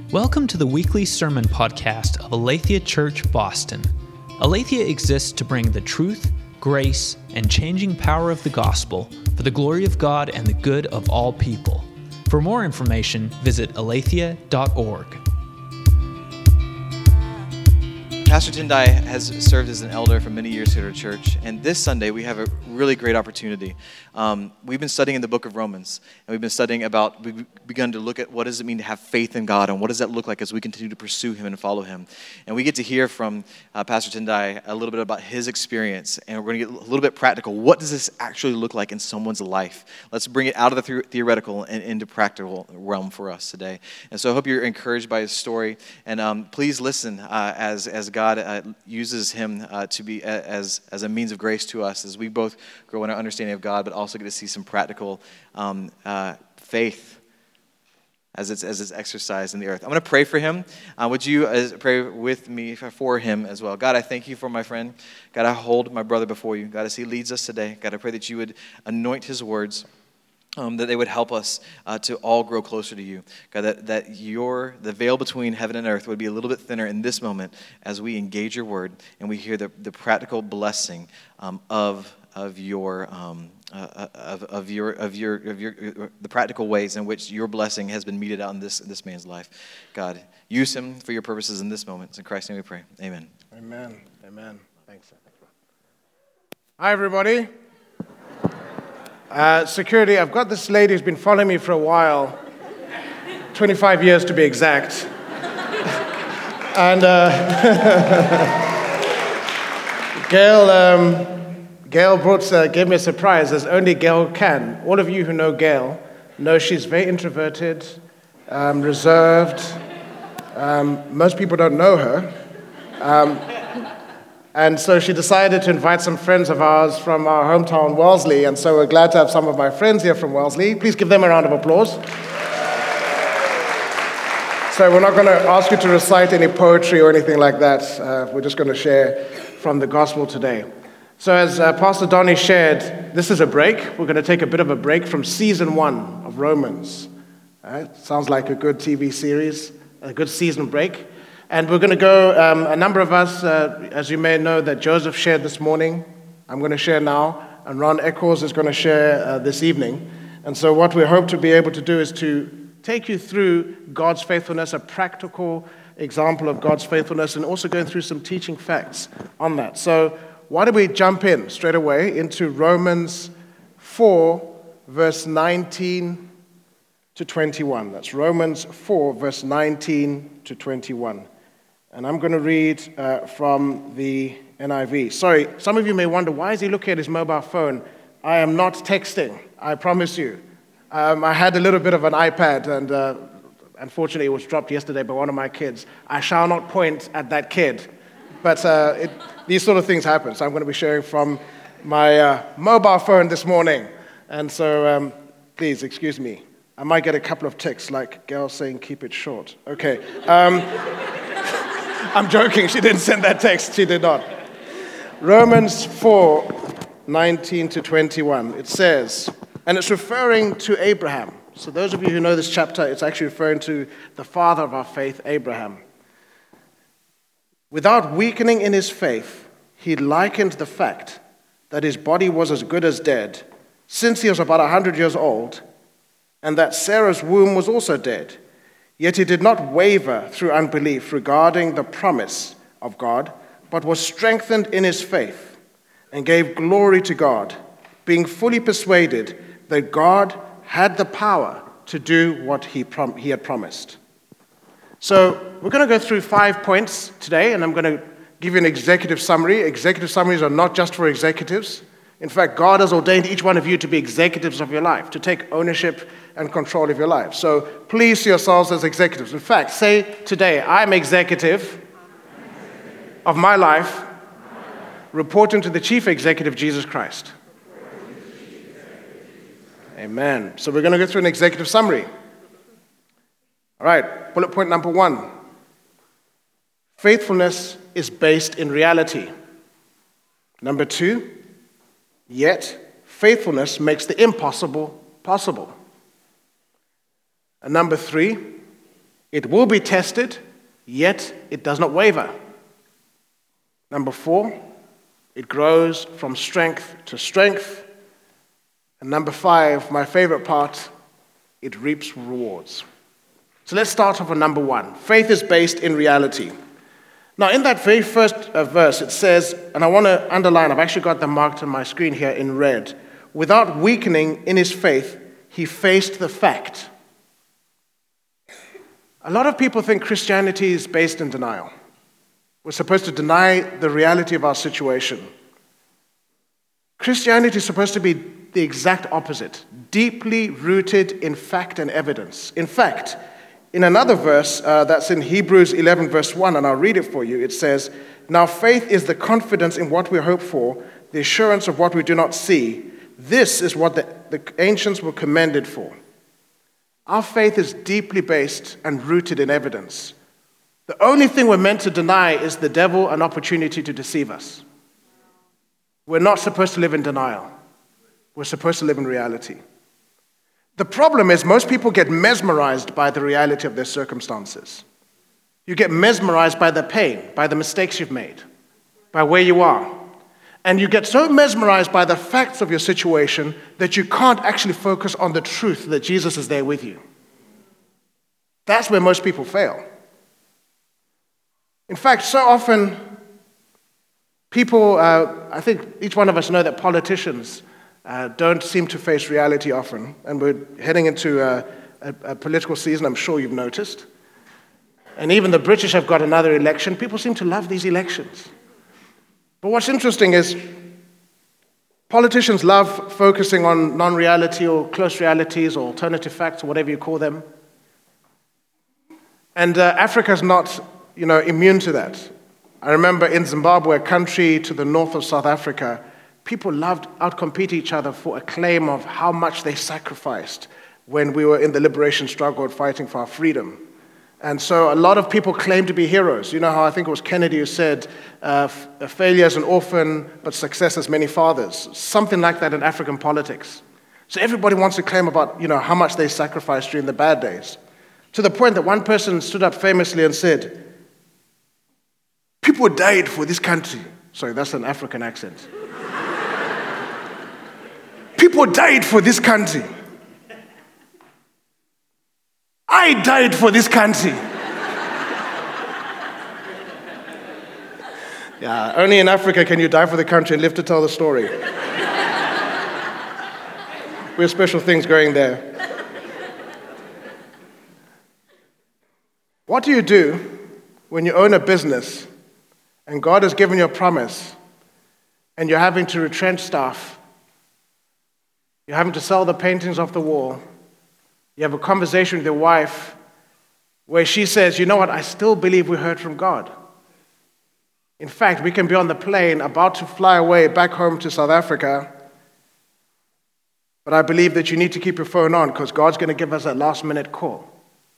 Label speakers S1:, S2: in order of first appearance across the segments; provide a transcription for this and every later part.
S1: Welcome to the weekly sermon podcast of Aletheia Church, Boston. Aletheia exists to bring the truth, grace, and changing power of the gospel for the glory of God and the good of all people. For more information, visit aletheia.org.
S2: Pastor Tendai has served as an elder for many years here at our church, and this Sunday we have a really great opportunity. We've been studying the book of Romans, and we've begun to look at what does it mean to have faith in God, and what does that look like as we continue to pursue Him and follow Him. And we get to hear from Pastor Tendai a little bit about his experience, and we're going to get a little bit practical. What does this actually look like in someone's life? Let's bring it out of the theoretical and into practical realm for us today. And so I hope you're encouraged by his story, and please listen as God uses him to be as a means of grace to us as we both grow in our understanding of God, but also get to see some practical faith as it's exercised in the earth. I'm going to pray for him. Would you pray with me for him as well? God, I thank you for my friend. God, I hold my brother before you. God, as he leads us today, God, I pray that you would anoint his words, that they would help us to all grow closer to you. God, that the veil between heaven and earth would be a little bit thinner in this moment as we engage your word and we hear the practical blessing of the practical ways in which your blessing has been meted out in this man's life. God, use him for your purposes in this moment. It's in Christ's name we pray. Amen.
S3: Amen. Amen. Thanks. Hi, everybody. Security, I've got this lady who's been following me for a while, 25 years to be exact. And Gail gave me a surprise, as only Gail can. All of you who know Gail know she's very introverted, reserved. Most people don't know her. And so she decided to invite some friends of ours from our hometown, Wellesley, and so we're glad to have some of my friends here from Wellesley. Please give them a round of applause. So we're not going to ask you to recite any poetry or anything like that. We're just going to share from the gospel today. So as Pastor Donnie shared, this is a break. We're going to take a bit of a break from season 1 of Romans. Sounds like a good TV series, a good season break. And we're going to go, a number of us, as you may know, that Joseph shared this morning. I'm going to share now, and Ron Eccles is going to share this evening. And so what we hope to be able to do is to take you through God's faithfulness, a practical example of God's faithfulness, and also going through some teaching facts on that. So why don't we jump in straight away into Romans 4, verse 19 to 21. That's Romans 4, verse 19 to 21. And I'm going to read from the NIV. Sorry, some of you may wonder, why is he looking at his mobile phone? I am not texting, I promise you. I had a little bit of an iPad, and unfortunately it was dropped yesterday by one of my kids. I shall not point at that kid. But these sort of things happen, so I'm going to be sharing from my mobile phone this morning. And so please, excuse me. I might get a couple of ticks, like Gail saying, keep it short. Okay. I'm joking. She didn't send that text. She did not. Romans 4, 19 to 21. It says, and it's referring to Abraham. So those of you who know this chapter, it's actually referring to the father of our faith, Abraham. Without weakening in his faith, he likened the fact that his body was as good as dead, since he was about 100 years old, and that Sarah's womb was also dead. Yet he did not waver through unbelief regarding the promise of God, but was strengthened in his faith and gave glory to God, being fully persuaded that God had the power to do what he had promised. So we're going to go through 5 points today, and I'm going to give you an executive summary. Executive summaries are not just for executives. In fact, God has ordained each one of you to be executives of your life, to take ownership and control of your life. So please see yourselves as executives. In fact, say today, I'm executive of my life, reporting to the chief executive, Jesus Christ. Amen. So we're going to go through an executive summary. All right, bullet point number 1. Faithfulness is based in reality. Number 2, yet faithfulness makes the impossible possible. And number 3, It will be tested, yet it does not waver. Number 4, it grows from strength to strength. And number 5, my favorite part, it reaps rewards. So let's start off with number 1. Faith is based in reality. Now, in that very first verse, it says, and I want to underline, I've actually got them marked on my screen here in red. Without weakening in his faith, he faced the fact. A lot of people think Christianity is based in denial. We're supposed to deny the reality of our situation. Christianity is supposed to be the exact opposite, deeply rooted in fact and evidence. In fact, in another verse that's in Hebrews 11 verse 1, and I'll read it for you, it says, "Now faith is the confidence in what we hope for, the assurance of what we do not see. This is what the ancients were commended for." Our faith is deeply based and rooted in evidence. The only thing we're meant to deny is the devil an opportunity to deceive us. We're not supposed to live in denial. We're supposed to live in reality. The problem is most people get mesmerized by the reality of their circumstances. You get mesmerized by the pain, by the mistakes you've made, by where you are. And you get so mesmerized by the facts of your situation that you can't actually focus on the truth that Jesus is there with you. That's where most people fail. In fact, so often, people, I think each one of us know that politicians don't seem to face reality often. And we're heading into a political season, I'm sure you've noticed. And even the British have got another election. People seem to love these elections. But what's interesting is politicians love focusing on non-reality or close realities or alternative facts or whatever you call them. And Africa's not, immune to that. I remember in Zimbabwe, a country to the north of South Africa, people loved outcompete each other for a claim of how much they sacrificed when we were in the liberation struggle fighting for our freedom. And so a lot of people claim to be heroes. You know how I think it was Kennedy who said, failure is an orphan, but success has many fathers. Something like that in African politics. So everybody wants to claim about, how much they sacrificed during the bad days. To the point that one person stood up famously and said, "People died for this country." Sorry, that's an African accent. People died for this country. I died for this country. Yeah, only in Africa can you die for the country and live to tell the story. We have special things going there. What do you do when you own a business and God has given you a promise and you're having to retrench staff? You're having to sell the paintings off the wall. You have a conversation with your wife where she says, "You know what, I still believe we heard from God. In fact, we can be on the plane about to fly away back home to South Africa, but I believe that you need to keep your phone on because God's going to give us a last-minute call."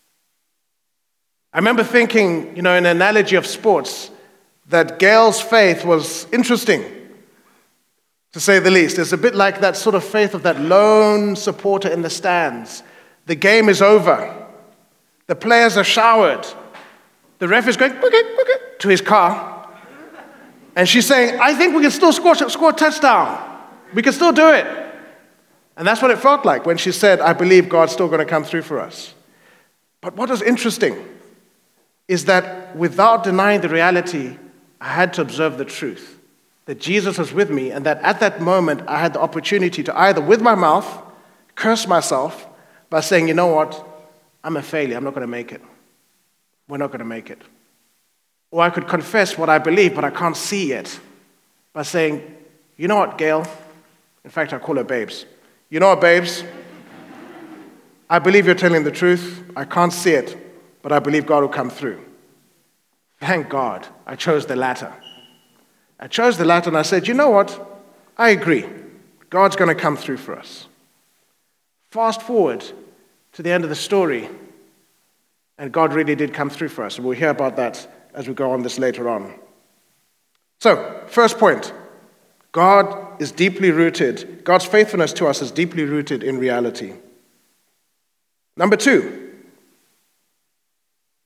S3: I remember thinking, in an analogy of sports, that Gail's faith was interesting, to say the least. It's a bit like that sort of faith of that lone supporter in the stands. The game is over. The players are showered. The ref is going to his car. And she's saying, "I think we can still score a touchdown. We can still do it." And that's what it felt like when she said, "I believe God's still going to come through for us." But what was interesting is that without denying the reality, I had to observe the truth, that Jesus was with me, and that at that moment, I had the opportunity to either, with my mouth, curse myself by saying, "You know what, I'm a failure, I'm not going to make it. We're not going to make it." Or I could confess what I believe, but I can't see it, by saying, "You know what, Gail?" In fact, I call her Babes. "You know what, Babes? I believe you're telling the truth. I can't see it, but I believe God will come through." Thank God, I chose the latter. I chose the latter and I said, "You know what? I agree. God's going to come through for us." Fast forward to the end of the story, and God really did come through for us. And we'll hear about that as we go on this later on. So, first point, God is deeply rooted. God's faithfulness to us is deeply rooted in reality. Number 2,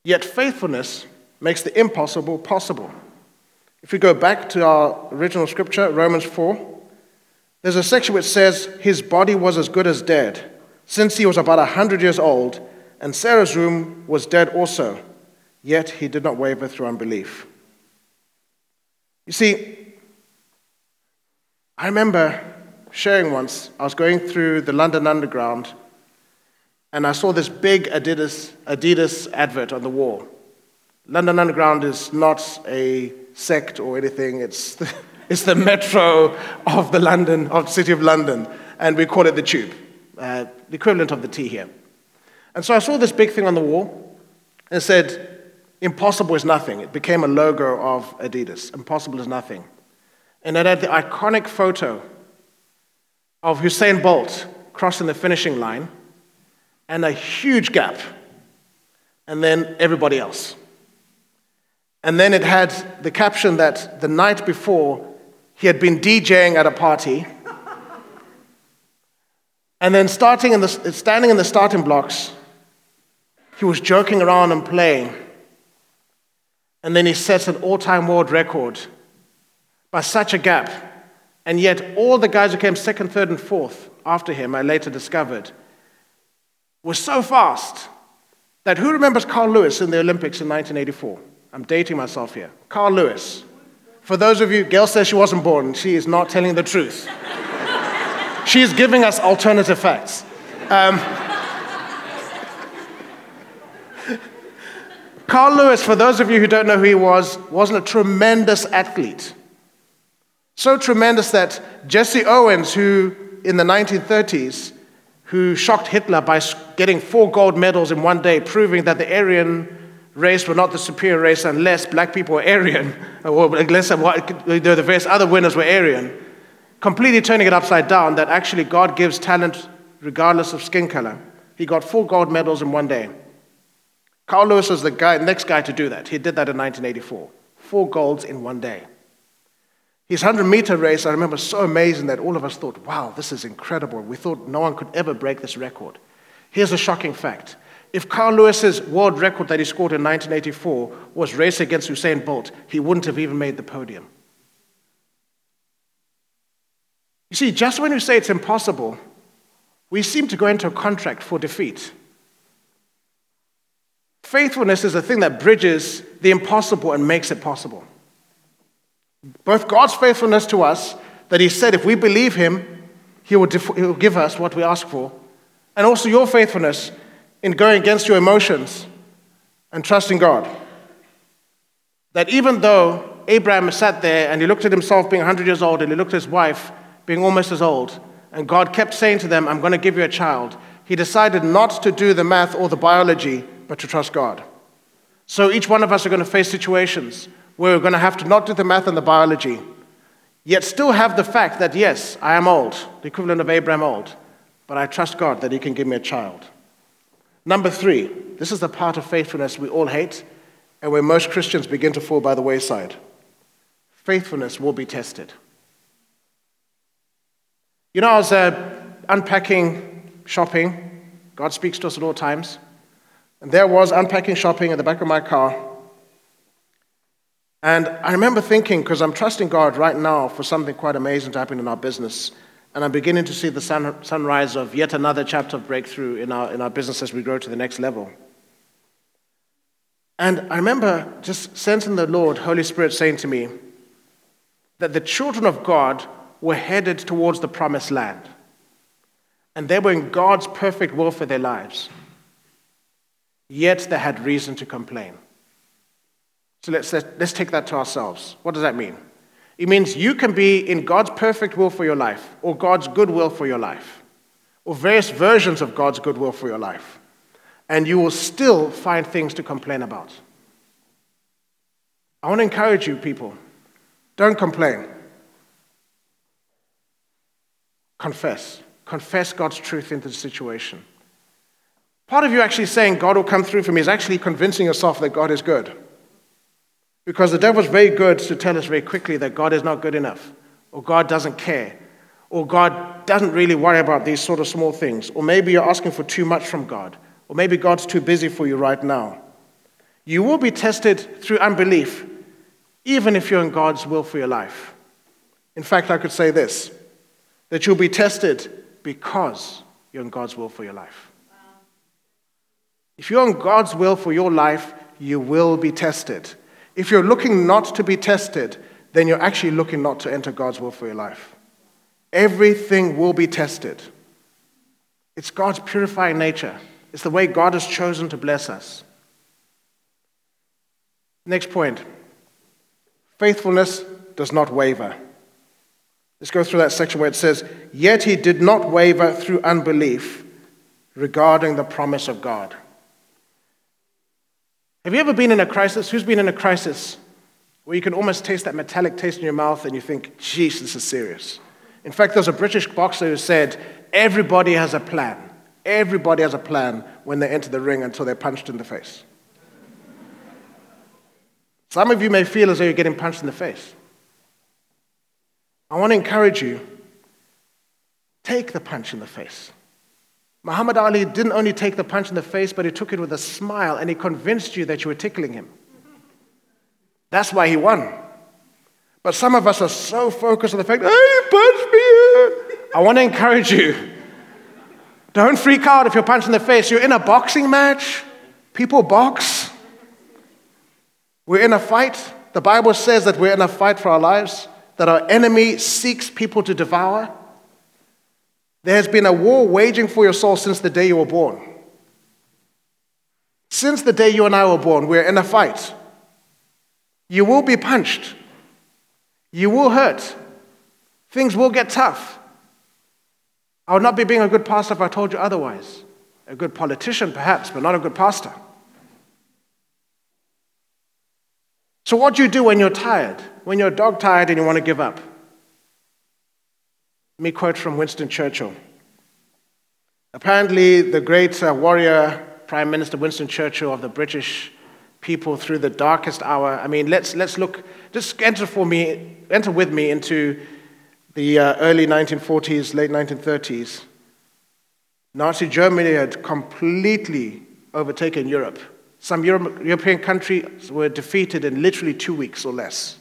S3: Yet faithfulness makes the impossible possible. If we go back to our original scripture, Romans 4, there's a section which says, his body was as good as dead, since he was about 100 years old, and Sarah's womb was dead also, yet he did not waver through unbelief. You see, I remember sharing once, I was going through the London Underground, and I saw this big Adidas advert on the wall. London Underground is not a sect or anything, it's the metro of the city of London, and we call it the Tube, the equivalent of the T here. And so I saw this big thing on the wall, and it said, impossible is nothing. It became a logo of Adidas, impossible is nothing. And it had the iconic photo of Usain Bolt crossing the finishing line, and a huge gap, and then everybody else. And then it had the caption that the night before, he had been DJing at a party, and then standing in the starting blocks, he was joking around and playing, and then he set an all-time world record by such a gap, and yet all the guys who came second, third, and fourth after him, I later discovered, were so fast that who remembers Carl Lewis in the Olympics in 1984? I'm dating myself here. Carl Lewis. For those of you, Gail says she wasn't born. She is not telling the truth. She is giving us alternative facts. Carl Lewis, for those of you who don't know who he was, wasn't a tremendous athlete. So tremendous that Jesse Owens, who in the 1930s, who shocked Hitler by getting 4 gold medals in one day, proving that the Aryan race were not the superior race unless black people were Aryan, or unless the various other winners were Aryan, completely turning it upside down, that actually God gives talent regardless of skin color. He got 4 gold medals in one day. Carl Lewis was the next guy to do that. He did that in 1984. 4 golds in one day. His 100-meter race, I remember, so amazing that all of us thought, wow, this is incredible. We thought no one could ever break this record. Here's a shocking fact. If Carl Lewis's world record that he scored in 1984 was race against Usain Bolt, he wouldn't have even made the podium. You see, just when we say it's impossible, we seem to go into a contract for defeat. Faithfulness is a thing that bridges the impossible and makes it possible. Both God's faithfulness to us, that he said if we believe him, he will give us what we ask for, and also your faithfulness in going against your emotions and trusting God. That even though Abraham sat there and he looked at himself being 100 years old and he looked at his wife being almost as old, and God kept saying to them, I'm going to give you a child, he decided not to do the math or the biology, but to trust God. So each one of us are going to face situations where we're going to have to not do the math and the biology, yet still have the fact that, yes, I am old, the equivalent of Abraham old, but I trust God that he can give me a child. Number 3, this is the part of faithfulness we all hate and where most Christians begin to fall by the wayside. Faithfulness will be tested. You know, I was unpacking shopping. God speaks to us at all times. And there was unpacking shopping at the back of my car. And I remember thinking, because I'm trusting God right now for something quite amazing to happen in our business, and I'm beginning to see the sunrise of yet another chapter of breakthrough in our business as we grow to the next level. And I remember just sensing the Lord, Holy Spirit, saying to me that the children of God were headed towards the promised land. And they were in God's perfect will for their lives. Yet they had reason to complain. So let's take that to ourselves. What does that mean? It means you can be in God's perfect will for your life, or God's good will for your life, or various versions of God's good will for your life, and you will still find things to complain about. I want to encourage you, people. Don't complain. Confess. Confess God's truth into the situation. Part of you actually saying God will come through for me is actually convincing yourself that God is good. Because the devil's very good to tell us very quickly that God is not good enough, or God doesn't care, or God doesn't really worry about these sort of small things, or maybe you're asking for too much from God, or maybe God's too busy for you right now. You will be tested through unbelief, even if you're in God's will for your life. In fact, I could say this, that you'll be tested because you're in God's will for your life. If you're in God's will for your life, you will be tested. If you're looking not to be tested, then you're actually looking not to enter God's will for your life. Everything will be tested. It's God's purifying nature. It's the way God has chosen to bless us. Next point. Faithfulness does not waver. Let's go through that section where it says, yet he did not waver through unbelief regarding the promise of God. Have you ever been in a crisis? Who's been in a crisis where you can almost taste that metallic taste in your mouth and you think, geez, this is serious? In fact, there's a British boxer who said, everybody has a plan. Everybody has a plan when they enter the ring until they're punched in the face. Some of you may feel as though you're getting punched in the face. I want to encourage you, take the punch in the face. Muhammad Ali didn't only take the punch in the face, but he took it with a smile and he convinced you that you were tickling him. That's why he won. But some of us are so focused on the fact, oh, you punched me. I want to encourage you, don't freak out if you're punched in the face. You're in a boxing match. People box. We're in a fight. The Bible says that we're in a fight for our lives, that our enemy seeks people to devour. There has been a war waging for your soul since the day you were born. Since the day you and I were born, we're in a fight. You will be punched. You will hurt. Things will get tough. I would not be being a good pastor if I told you otherwise. A good politician, perhaps, but not a good pastor. So what do you do when you're tired? When you're dog-tired and you want to give up? Let me quote from Winston Churchill. Apparently, the great warrior, Prime Minister Winston Churchill of the British people through the darkest hour. I mean, let's look, just enter with me into the early 1940s, late 1930s. Nazi Germany had completely overtaken Europe. Some European countries were defeated in literally 2 weeks or less.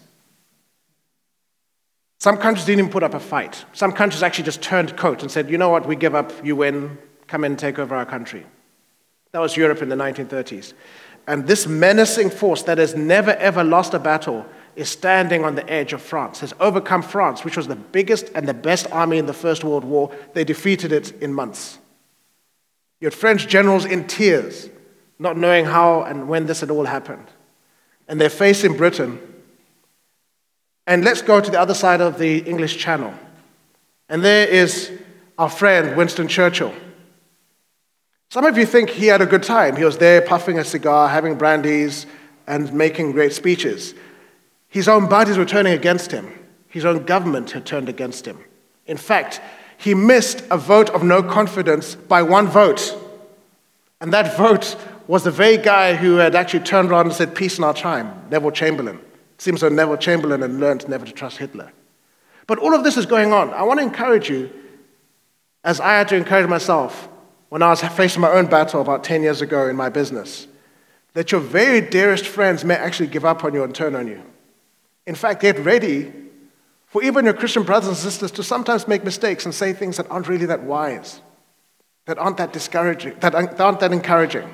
S3: Some countries didn't even put up a fight. Some countries actually just turned coat and said, you know what, we give up, you win, come in and take over our country. That was Europe in the 1930s. And this menacing force that has never ever lost a battle is standing on the edge of France, has overcome France, which was the biggest and the best army in the First World War. They defeated it in months. You had French generals in tears, not knowing how and when this had all happened. And they're facing Britain. And let's go to the other side of the English Channel. And there is our friend, Winston Churchill. Some of you think he had a good time. He was there puffing a cigar, having brandies, and making great speeches. His own buddies were turning against him. His own government had turned against him. In fact, he missed a vote of no confidence by one vote. And that vote was the very guy who had actually turned around and said, peace in our time, Neville Chamberlain. It seems that Neville Chamberlain had learned never to trust Hitler. But all of this is going on. I want to encourage you, as I had to encourage myself when I was facing my own battle about 10 years ago in my business, that your very dearest friends may actually give up on you and turn on you. In fact, get ready for even your Christian brothers and sisters to sometimes make mistakes and say things that aren't really that wise, that aren't that discouraging, that aren't that encouraging.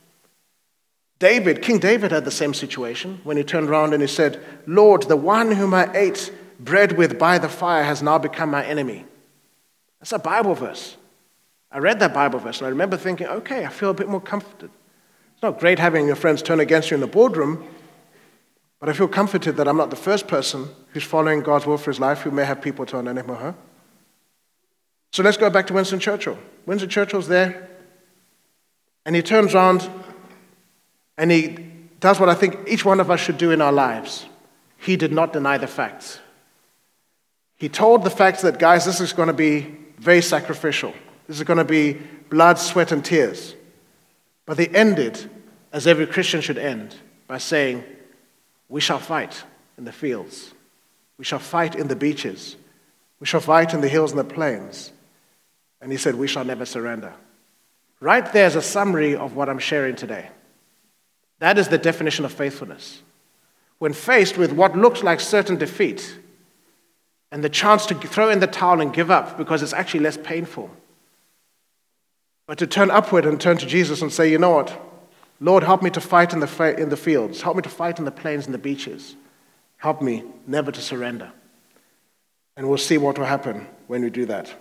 S3: King David had the same situation when he turned around and he said, Lord, the one whom I ate bread with by the fire has now become my enemy. That's a Bible verse. I read that Bible verse and I remember thinking, okay, I feel a bit more comforted. It's not great having your friends turn against you in the boardroom, but I feel comforted that I'm not the first person who's following God's will for his life who may have people turn on him or her. So let's go back to Winston Churchill. Winston Churchill's there, and he turns around and he does what I think each one of us should do in our lives. He did not deny the facts. He told the facts that, guys, this is going to be very sacrificial. This is going to be blood, sweat, and tears. But they ended, as every Christian should end, by saying, we shall fight in the fields. We shall fight in the beaches. We shall fight in the hills and the plains. And he said, we shall never surrender. Right there's a summary of what I'm sharing today. That is the definition of faithfulness. When faced with what looks like certain defeat and the chance to throw in the towel and give up because it's actually less painful, but to turn upward and turn to Jesus and say, you know what, Lord, help me to fight in the fields. Help me to fight in the plains and the beaches. Help me never to surrender. And we'll see what will happen when we do that.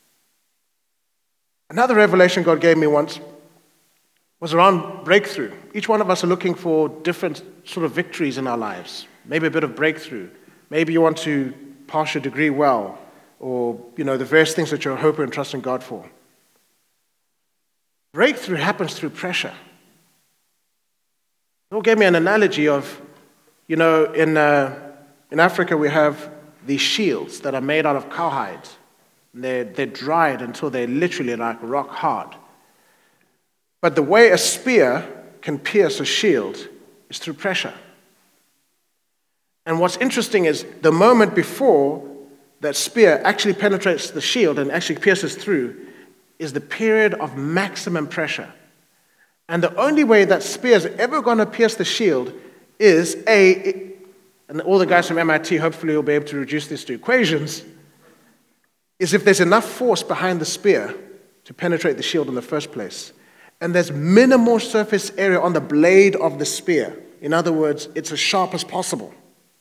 S3: Another revelation God gave me once was around breakthrough. Each one of us are looking for different sort of victories in our lives. Maybe a bit of breakthrough. Maybe you want to pass your degree well, or the various things that you're hoping and trusting God for. Breakthrough happens through pressure. Lord gave me an analogy of, in Africa we have these shields that are made out of cowhide. They're dried until they're literally like rock hard. But the way a spear can pierce a shield is through pressure. And what's interesting is the moment before that spear actually penetrates the shield and actually pierces through is the period of maximum pressure. And the only way that spear is ever going to pierce the shield is and all the guys from MIT hopefully will be able to reduce this to equations, is if there's enough force behind the spear to penetrate the shield in the first place. And there's minimal surface area on the blade of the spear. In other words, it's as sharp as possible.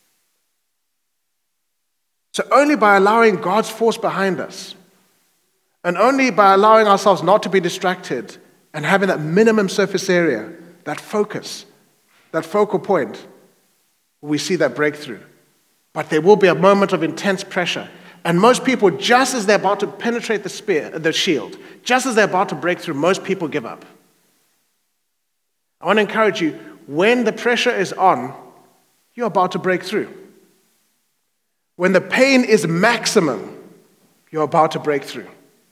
S3: So only by allowing God's force behind us, and only by allowing ourselves not to be distracted and having that minimum surface area, that focus, that focal point, we see that breakthrough. But there will be a moment of intense pressure. And most people, just as they're about to penetrate the shield, just as they're about to break through, most people give up. I want to encourage you, when the pressure is on, you're about to break through. When the pain is maximum, you're about to break through.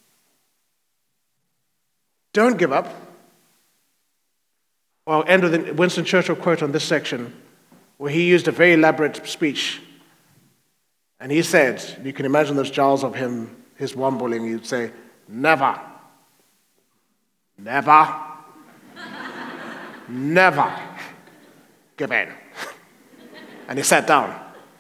S3: Don't give up. I'll end with a Winston Churchill quote on this section, where he used a very elaborate speech. And he said, you can imagine those jars of him, his wombling, he'd say, never, never, never give in. And he sat down.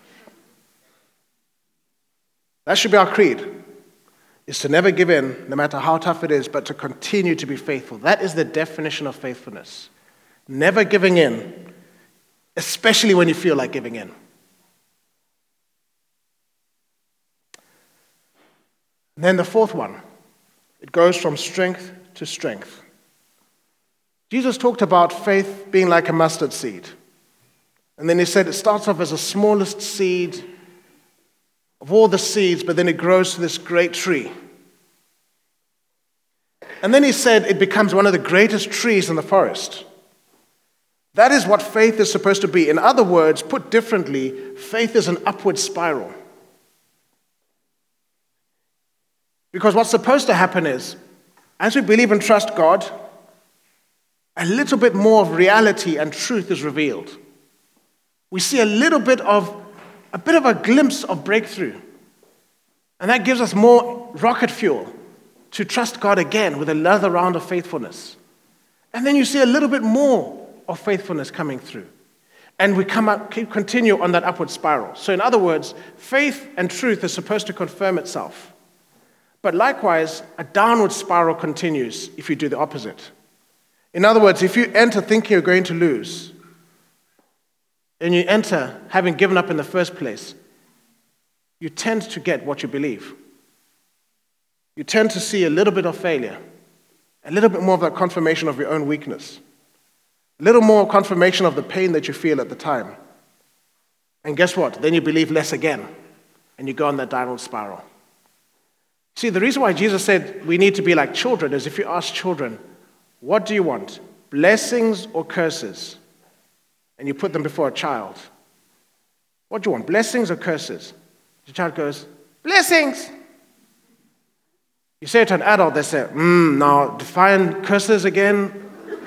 S3: That should be our creed, is to never give in, no matter how tough it is, but to continue to be faithful. That is the definition of faithfulness. Never giving in, especially when you feel like giving in. And then the fourth one, it goes from strength to strength. Jesus talked about faith being like a mustard seed. And then he said it starts off as the smallest seed of all the seeds, but then it grows to this great tree. And then he said it becomes one of the greatest trees in the forest. That is what faith is supposed to be. In other words, put differently, faith is an upward spiral. Because what's supposed to happen is, as we believe and trust God, a little bit more of reality and truth is revealed. We see a bit of a glimpse of breakthrough. And that gives us more rocket fuel to trust God again with another round of faithfulness. And then you see a little bit more of faithfulness coming through. And we continue on that upward spiral. So in other words, faith and truth is supposed to confirm itself. But likewise, a downward spiral continues if you do the opposite. In other words, if you enter thinking you're going to lose, and you enter having given up in the first place, you tend to get what you believe. You tend to see a little bit of failure, a little bit more of that confirmation of your own weakness, a little more confirmation of the pain that you feel at the time. And guess what? Then you believe less again, and you go on that downward spiral. See, the reason why Jesus said we need to be like children is if you ask children, what do you want, blessings or curses? And you put them before a child. What do you want, blessings or curses? The child goes, blessings. You say it to an adult, they say, now define curses again.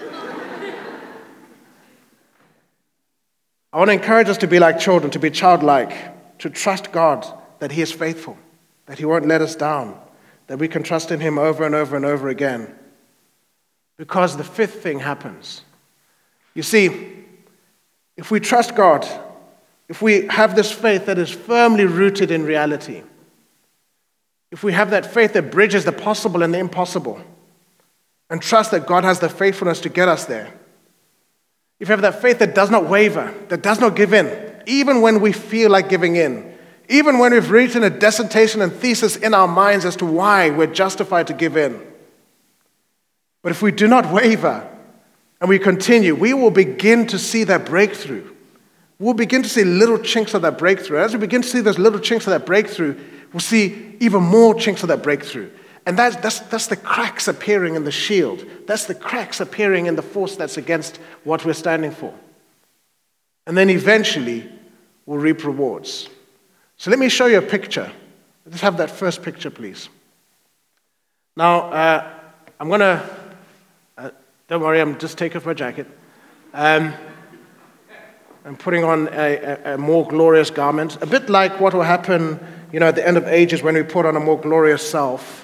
S3: I want to encourage us to be like children, to be childlike, to trust God that He is faithful, that He won't let us down, that we can trust in Him over and over and over again. Because the fifth thing happens. You see, if we trust God, if we have this faith that is firmly rooted in reality, if we have that faith that bridges the possible and the impossible, and trust that God has the faithfulness to get us there, if you have that faith that does not waver, that does not give in, even when we feel like giving in, even when we've written a dissertation and thesis in our minds as to why we're justified to give in. But if we do not waver and we continue, we will begin to see that breakthrough. We'll begin to see little chinks of that breakthrough. As we begin to see those little chinks of that breakthrough, we'll see even more chinks of that breakthrough. And that's the cracks appearing in the shield. That's the cracks appearing in the force that's against what we're standing for. And then eventually, we'll reap rewards. So let me show you a picture. Let's have that first picture, please. Now, I'm going to, don't worry, I'm just taking off my jacket. I'm putting on a more glorious garment, a bit like what will happen, at the end of ages when we put on a more glorious self.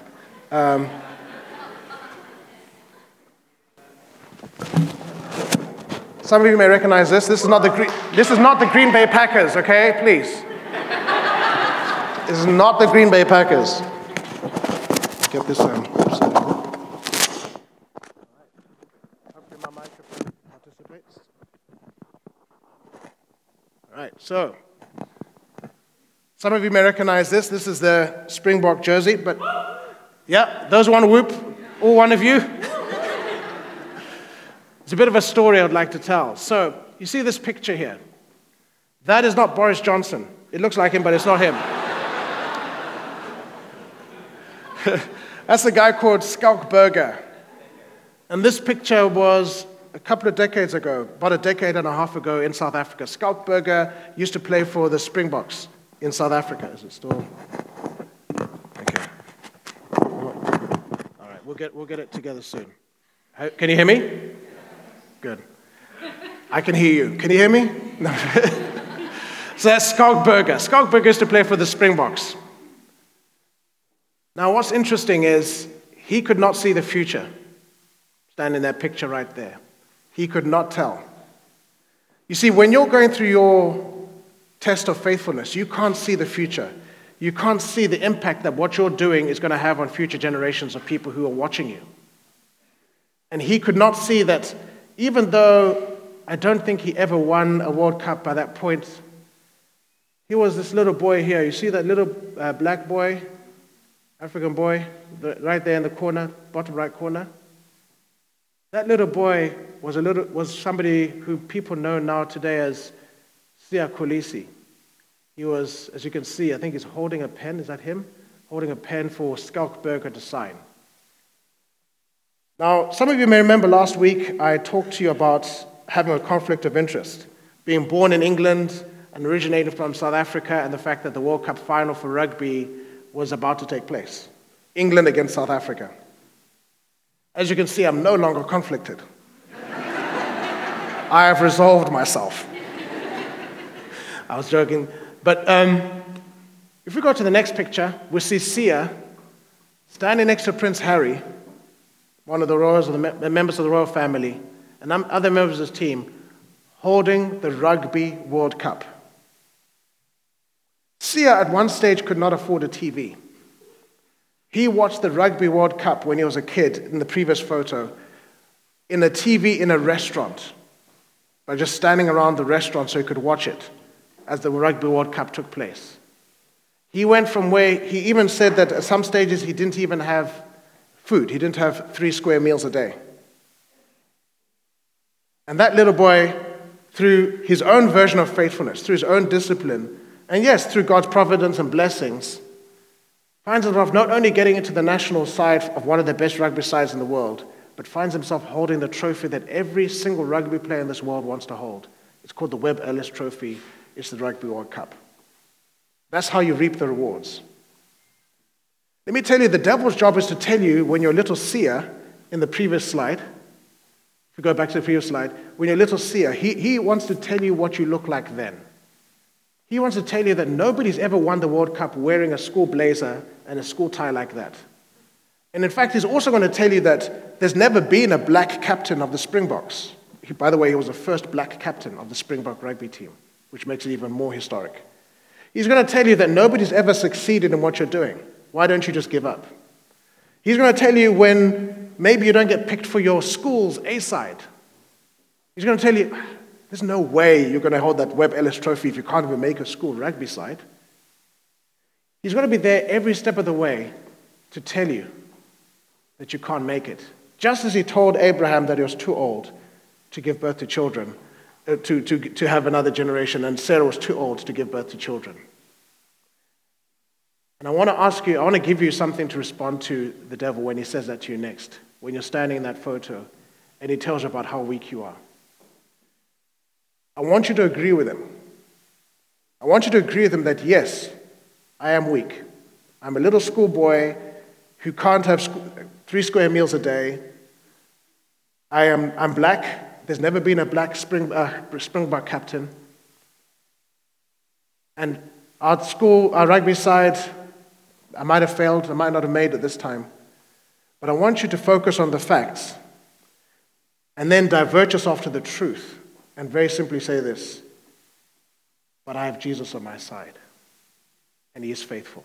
S3: Some of you may recognize this. This is not the Green Bay Packers, okay? Please. This is not the Green Bay Packers. Get this Hopefully my microphone participates. All right, so some of you may recognize this. This is the Springbok jersey, but yeah, those want to whoop, all one of you. It's a bit of a story I'd like to tell. So, you see this picture here. That is not Boris Johnson. It looks like him, but it's not him. That's a guy called Skalk Burger. And this picture was a couple of decades ago, about a decade and a half ago in South Africa. Skalk Burger used to play for the Springboks in South Africa. Is it still? Okay. All right, we'll get it together soon. Can you hear me? Good. I can hear you. Can you hear me? No. So that's Skalk Burger. Skalk Burger used to play for the Springboks. Now, what's interesting is he could not see the future. Stand in that picture right there. He could not tell. You see, when you're going through your test of faithfulness, you can't see the future. You can't see the impact that what you're doing is going to have on future generations of people who are watching you. And he could not see that, even though I don't think he ever won a World Cup by that point, he was this little boy here. You see that little black boy, African boy, right there in the corner, bottom right corner? That little boy was somebody who people know now today as Siya Kolisi. He was, as you can see, I think he's holding a pen. Is that him? Holding a pen for Skalk Burger to sign. Now, some of you may remember last week I talked to you about having a conflict of interest, being born in England and originating from South Africa, and the fact that the World Cup final for rugby was about to take place. England against South Africa. As you can see, I'm no longer conflicted. I have resolved myself. I was joking. But if we go to the next picture, we see Siya standing next to Prince Harry, one of the royals, the members of the royal family, and other members of his team, holding the Rugby World Cup. Siya at one stage could not afford a TV. He watched the Rugby World Cup when he was a kid, in the previous photo, in a TV in a restaurant, by just standing around the restaurant so he could watch it as the Rugby World Cup took place. He went from where, he even said that at some stages he didn't even have food. He didn't have 3 square meals a day. And that little boy, through his own version of faithfulness, through his own discipline, and yes, through God's providence and blessings, finds himself not only getting into the national side of one of the best rugby sides in the world, but finds himself holding the trophy that every single rugby player in this world wants to hold. It's called the Webb Ellis Trophy. It's the Rugby World Cup. That's how you reap the rewards. Let me tell you, the devil's job is to tell you when you're little Siya, in the previous slide, if we go back to the previous slide, when you're little Siya, he wants to tell you what you look like then. He wants to tell you that nobody's ever won the World Cup wearing a school blazer and a school tie like that. And in fact, he's also going to tell you that there's never been a black captain of the Springboks. By the way, he was the first black captain of the Springbok rugby team, which makes it even more historic. He's going to tell you that nobody's ever succeeded in what you're doing. Why don't you just give up? He's going to tell you when maybe you don't get picked for your school's A-side. He's going to tell you, there's no way you're going to hold that Webb Ellis trophy if you can't even make a school rugby side. He's going to be there every step of the way to tell you that you can't make it. Just as he told Abraham that he was too old to give birth to children, to have another generation, and Sarah was too old to give birth to children. And I want to give you something to respond to the devil when he says that to you next, when you're standing in that photo and he tells you about how weak you are. I want you to agree with him. I want you to agree with him that, yes, I am weak. I'm a little schoolboy who can't have 3 square meals a day. I'm black. There's never been a black Springbok captain. And our rugby side, I might have failed. I might not have made it this time. But I want you to focus on the facts and then divert yourself to the truth and very simply say this: but I have Jesus on my side, and he is faithful.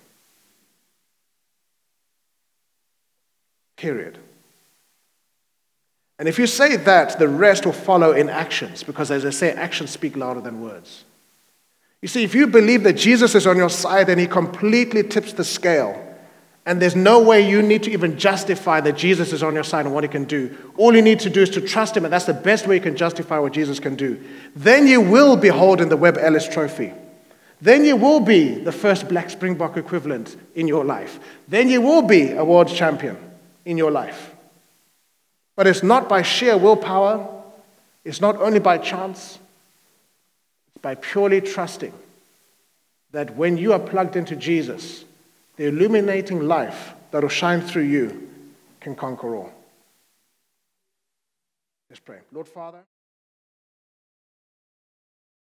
S3: Period. And if you say that, the rest will follow in actions, because as I say, actions speak louder than words. You see, if you believe that Jesus is on your side and he completely tips the scale, and there's no way you need to even justify that Jesus is on your side and what he can do, all you need to do is to trust him, and that's the best way you can justify what Jesus can do, then you will be holding the Webb Ellis trophy. Then you will be the first black Springbok equivalent in your life. Then you will be a world champion in your life. But it's not by sheer willpower. It's not only by chance. It's by purely trusting that when you are plugged into Jesus, the illuminating life that will shine through you can conquer all. Let's pray. Lord Father.